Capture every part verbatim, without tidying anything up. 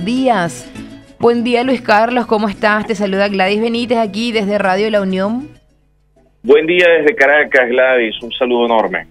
buenos días. Buen día, Luis Carlos, ¿cómo estás? Te saluda Gladys Benítez aquí desde Radio La Unión. Buen día desde Caracas, Gladys, un saludo enorme.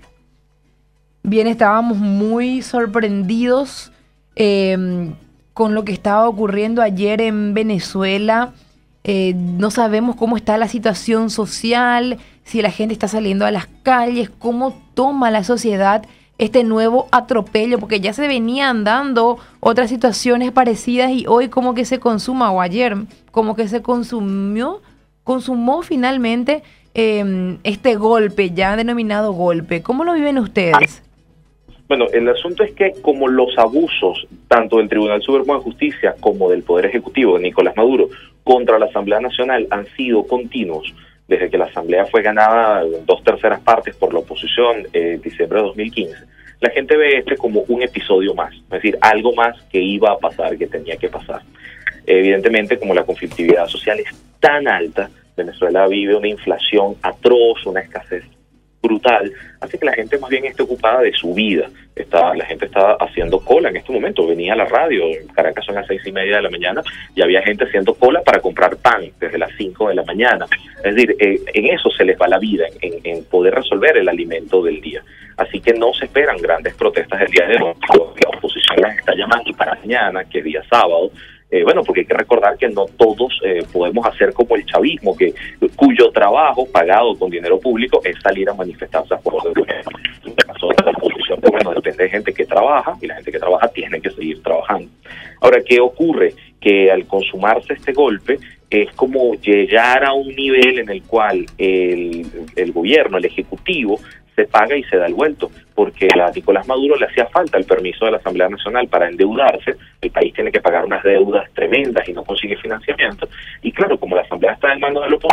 Bien, estábamos muy sorprendidos eh, con lo que estaba ocurriendo ayer en Venezuela. Eh, no sabemos cómo está la situación social, si la gente está saliendo a las calles, cómo toma la sociedad este nuevo atropello, porque ya se venían dando otras situaciones parecidas y hoy como que se consuma, o ayer como que se consumió, consumó finalmente eh, este golpe, ya denominado golpe. ¿Cómo lo viven ustedes? Bueno, el asunto es que como los abusos, tanto del Tribunal Supremo de Justicia como del Poder Ejecutivo de Nicolás Maduro contra la Asamblea Nacional han sido continuos, desde que la Asamblea fue ganada en dos terceras partes por la oposición en eh, diciembre de dos mil quince, la gente ve este como un episodio más, es decir, algo más que iba a pasar, que tenía que pasar. Evidentemente, como la conflictividad social es tan alta, Venezuela vive una inflación atroz, una escasez brutal, así que la gente más bien está ocupada de su vida. Está, la gente está haciendo cola en este momento. Venía a la radio, en Caracas son las seis y media de la mañana, y había gente haciendo cola para comprar pan desde las cinco de la mañana. Es decir, eh, en eso se les va la vida, en, en poder resolver el alimento del día. Así que no se esperan grandes protestas el día de hoy. La oposición las está llamando para mañana, que es día sábado. Eh, bueno, porque hay que recordar que no todos eh, podemos hacer como el chavismo, que cuyo trabajo pagado con dinero público es salir a manifestarse a favor del gobierno. En el caso de la oposición, pues bueno, depende de gente que trabaja, y la gente que trabaja tiene que seguir trabajando. Ahora, ¿qué ocurre? Que al consumarse este golpe es como llegar a un nivel en el cual el, el gobierno, el ejecutivo, se paga y se da el vuelto, porque a Nicolás Maduro le hacía falta el permiso de la Asamblea Nacional para endeudarse. El país tiene que pagar unas deudas tremendas y no consigue financiamiento, y claro, como la Asamblea está en manos de los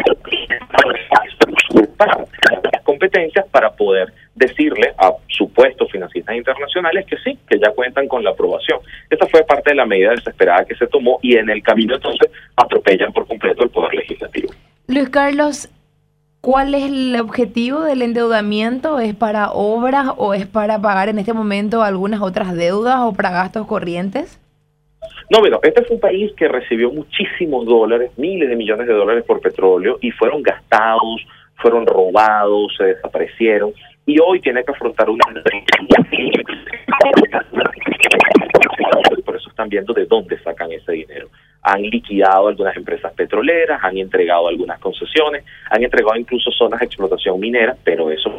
las competencias para poder decirle a supuestos financistas internacionales que sí, que ya cuentan con la aprobación. Esta fue parte de la medida desesperada que se tomó, y en el camino entonces atropellan por completo el poder legislativo. Luis Carlos, ¿cuál es el objetivo del endeudamiento? ¿Es para obras o es para pagar en este momento algunas otras deudas o para gastos corrientes? No, bueno, este fue un país que recibió muchísimos dólares, miles de millones de dólares por petróleo, y fueron gastados, fueron robados, se desaparecieron, y hoy tiene que afrontar una... Por eso están viendo de dónde sacan ese dinero. Han liquidado algunas empresas petroleras, han entregado algunas concesiones, han entregado incluso zonas de explotación minera, pero eso...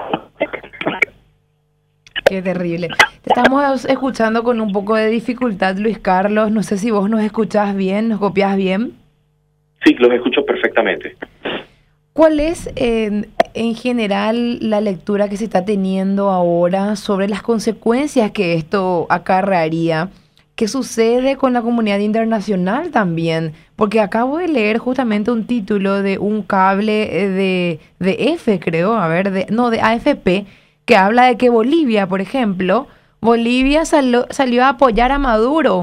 Qué terrible. Te estamos escuchando con un poco de dificultad, Luis Carlos. No sé si vos nos escuchás bien, nos copias bien. Sí, los escucho perfectamente. ¿Cuál es eh, en general la lectura que se está teniendo ahora sobre las consecuencias que esto acarrearía? ¿Qué sucede con la comunidad internacional también? Porque acabo de leer justamente un título de un cable de, de F, creo, a ver, de, no, de A F P, que habla de que Bolivia, por ejemplo, Bolivia salió, salió a apoyar a Maduro.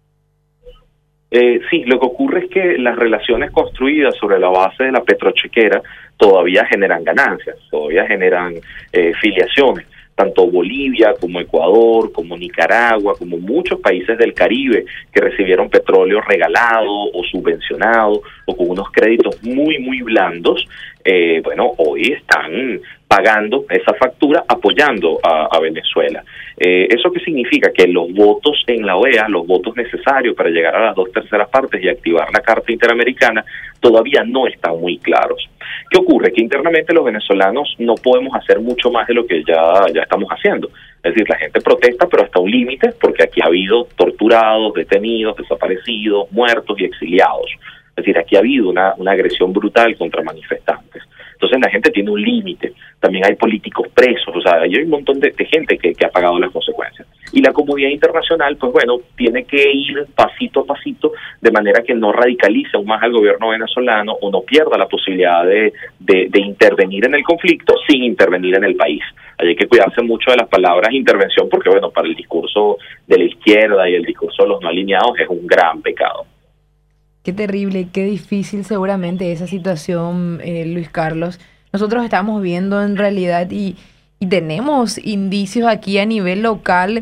Eh, sí, lo que ocurre es que las relaciones construidas sobre la base de la petrochequera todavía generan ganancias, todavía generan eh, filiaciones. Tanto Bolivia como Ecuador, como Nicaragua, como muchos países del Caribe que recibieron petróleo regalado o subvencionado o con unos créditos muy, muy blandos, eh, bueno, hoy están pagando esa factura apoyando a, a Venezuela. Eh, ¿Eso qué significa? Que los votos en la O E A, los votos necesarios para llegar a las dos terceras partes y activar la Carta Interamericana, todavía no están muy claros. ¿Qué ocurre? Que internamente los venezolanos no podemos hacer mucho más de lo que ya, ya estamos haciendo. Es decir, la gente protesta, pero hasta un límite, porque aquí ha habido torturados, detenidos, desaparecidos, muertos y exiliados. Es decir, aquí ha habido una, una agresión brutal contra manifestantes. Entonces la gente tiene un límite. También hay políticos presos, o sea, hay un montón de, de gente que, que ha pagado las consecuencias. Y la comunidad internacional, pues bueno, tiene que ir pasito a pasito, de manera que no radicalice aún más al gobierno venezolano o no pierda la posibilidad de, de, de intervenir en el conflicto sin intervenir en el país. Hay que cuidarse mucho de las palabras intervención, porque bueno, para el discurso de la izquierda y el discurso de los no alineados es un gran pecado. Qué terrible, qué difícil seguramente esa situación, eh, Luis Carlos. Nosotros estamos viendo en realidad y, y tenemos indicios aquí a nivel local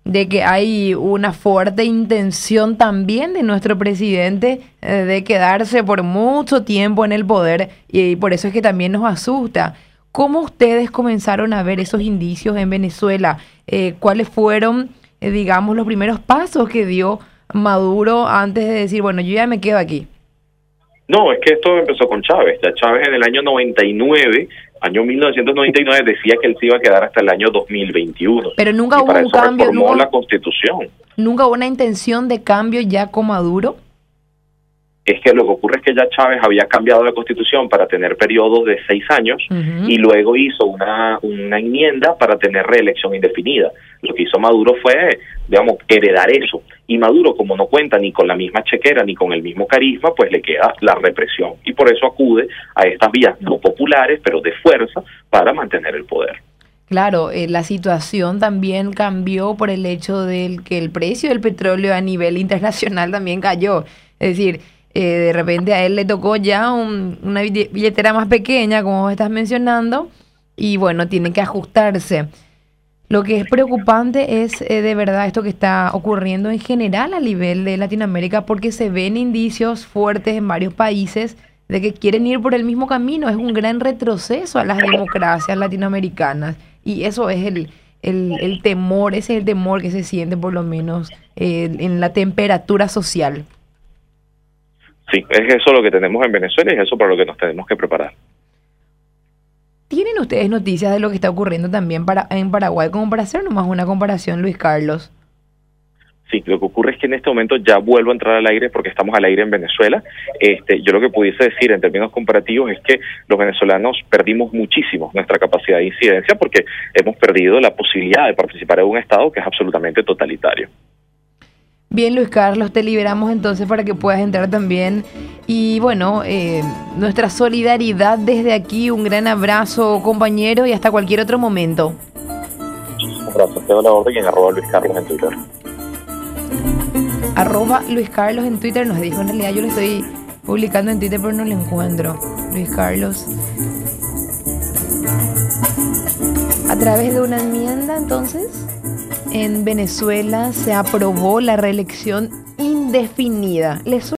de que hay una fuerte intención también de nuestro presidente eh, de quedarse por mucho tiempo en el poder, y por eso es que también nos asusta. ¿Cómo ustedes comenzaron a ver esos indicios en Venezuela? Eh, ¿Cuáles fueron, eh, digamos, los primeros pasos que dio Maduro antes de decir, bueno, yo ya me quedo aquí? No, es que esto empezó con Chávez. Ya Chávez en el año noventa y nueve, año mil novecientos noventa y nueve, decía que él se iba a quedar hasta el año dos mil veintiuno. Pero nunca y hubo para un eso cambio, reformó nunca, la Constitución. nunca hubo una intención de cambio ya con Maduro. Es que lo que ocurre es que ya Chávez había cambiado la Constitución para tener periodos de seis años uh-huh. y luego hizo una, una enmienda para tener reelección indefinida. Lo que hizo Maduro fue, digamos, heredar eso. Y Maduro, como no cuenta ni con la misma chequera ni con el mismo carisma, pues le queda la represión. Y por eso acude a estas vías no populares, pero de fuerza, para mantener el poder. Claro, eh, la situación también cambió por el hecho de que el precio del petróleo a nivel internacional también cayó. Es decir, Eh, de repente a él le tocó ya un, una billetera más pequeña, como vos estás mencionando, y bueno, tiene que ajustarse. Lo que es preocupante es eh, de verdad esto que está ocurriendo en general a nivel de Latinoamérica, porque se ven indicios fuertes en varios países de que quieren ir por el mismo camino. Es un gran retroceso a las democracias latinoamericanas, y eso es el, el, el temor, ese es el temor que se siente por lo menos eh, en la temperatura social. Sí, es eso lo que tenemos en Venezuela y es eso para lo que nos tenemos que preparar. ¿Tienen ustedes noticias de lo que está ocurriendo también para, en Paraguay, como para hacer nomás una comparación, Luis Carlos? Sí, lo que ocurre es que en este momento ya vuelvo a entrar al aire porque estamos al aire en Venezuela. Este, yo lo que pudiese decir en términos comparativos es que los venezolanos perdimos muchísimo nuestra capacidad de incidencia porque hemos perdido la posibilidad de participar en un Estado que es absolutamente totalitario. Bien, Luis Carlos, te liberamos entonces para que puedas entrar también. Y bueno, eh, nuestra solidaridad desde aquí, un gran abrazo, compañero, y hasta cualquier otro momento. Un abrazo, te doy la orden en arroba Luis Carlos en Twitter. Arroba Luis Carlos en Twitter, nos dijo, en realidad yo lo estoy publicando en Twitter pero no lo encuentro. Luis Carlos. A través de una enmienda, entonces, en Venezuela se aprobó la reelección indefinida. ¿Les